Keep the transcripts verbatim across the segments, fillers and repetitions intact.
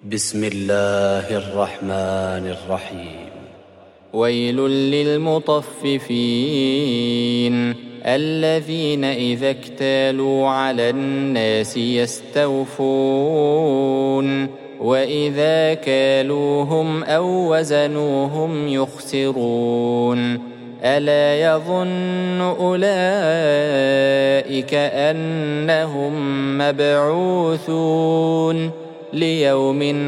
بسم الله الرحمن الرحيم. ويل للمطففين الذين إذا اكتالوا على الناس يستوفون وإذا كالوهم أو وزنوهم يخسرون. ألا يظن أولئك أنهم مبعوثون ليوم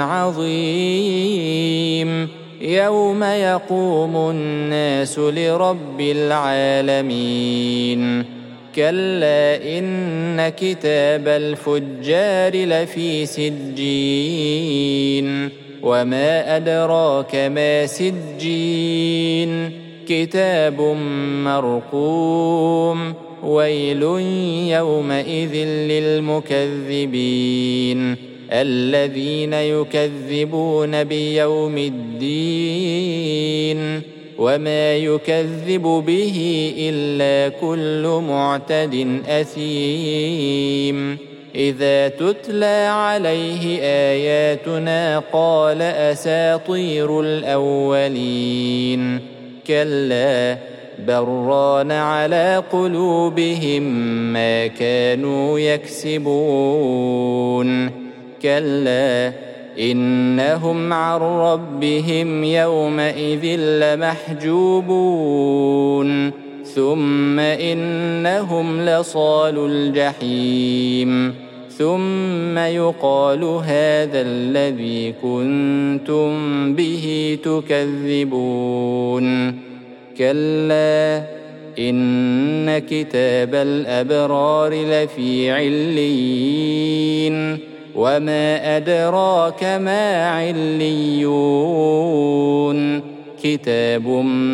عظيم يوم يقوم الناس لرب العالمين. كلا إن كتاب الفجار لفي سجين وما أدراك ما سجين كتاب مرقوم. ويل يومئذ للمكذبين الذين يكذبون بيوم الدين وما يكذب به إلا كل معتد أثيم. إذا تتلى عليه آياتنا قال أساطير الأولين. كلا بران على قلوبهم ما كانوا يكسبون. كلا إنهم عن ربهم يومئذ لمحجوبون ثم إنهم لصالو الجحيم ثم يقال هذا الذي كنتم به تكذبون. كلا إن كتاب الأبرار لفي عليين وما أدراك ما عليون كتاب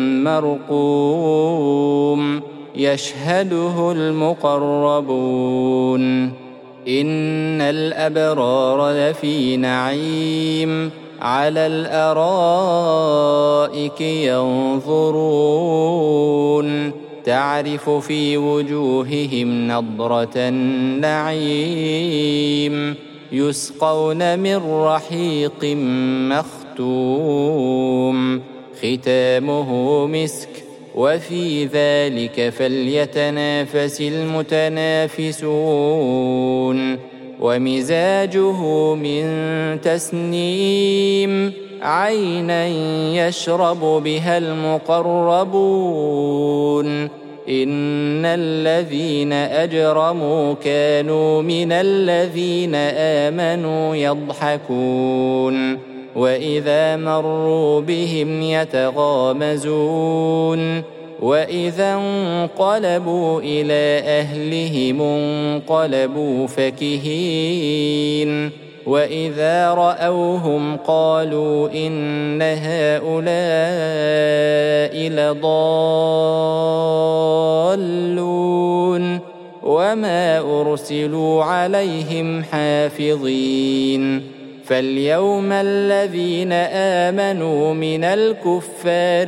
مرقوم يشهده المقربون. إن الأبرار لفي نعيم على الأرائك ينظرون تعرف في وجوههم نضرة النعيم يسقون من رحيق مختوم ختامه مسك وفي ذلك فليتنافس المتنافسون. ومزاجه من تسنيم عينا يشرب بها المقربون. إن الذين أجرموا كانوا من الذين آمنوا يضحكون وإذا مروا بهم يتغامزون وإذا انقلبوا إلى أهلهم انقلبوا فكهين وإذا رأوهم قالوا إن هؤلاء لضالون وما أرسلوا عليهم حافظين. فاليوم الذين آمنوا من الكفار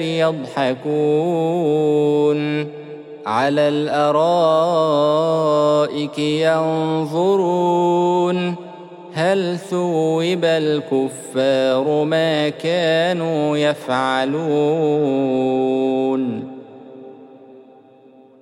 يضحكون على الأرائك ينظرون هل ثوب الكفار ما كانوا يفعلون.